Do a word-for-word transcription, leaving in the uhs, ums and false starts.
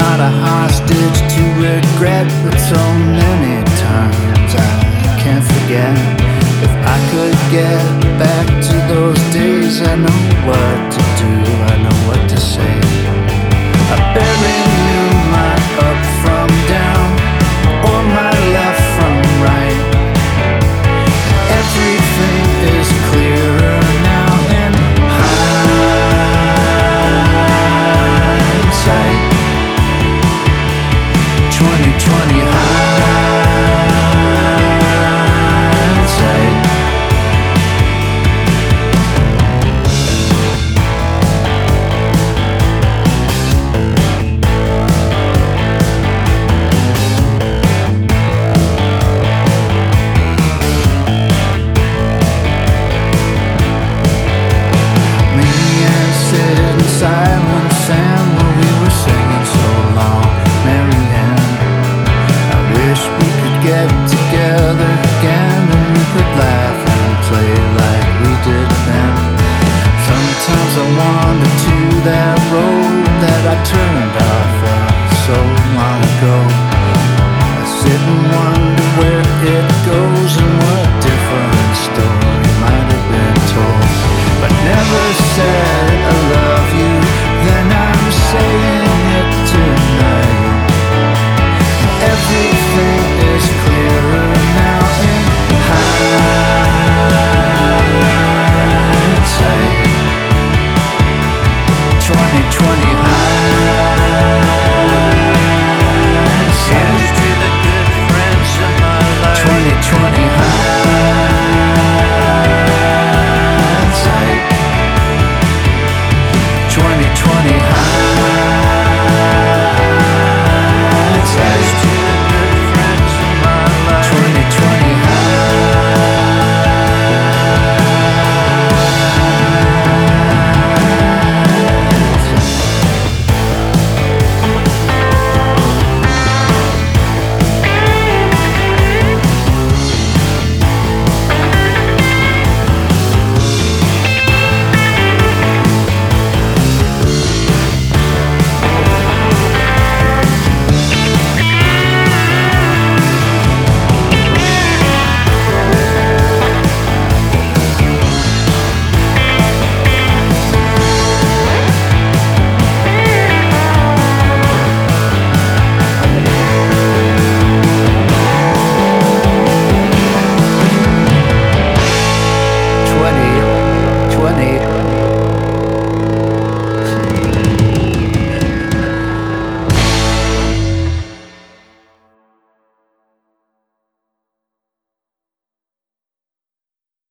not a hostage to regret, but so many times I can't forget. If I could get back to those days, I know what to do, I know what to say. I barely knew my up from down, or my left from right. Everything is clearer now in hindsight. Twenty twenty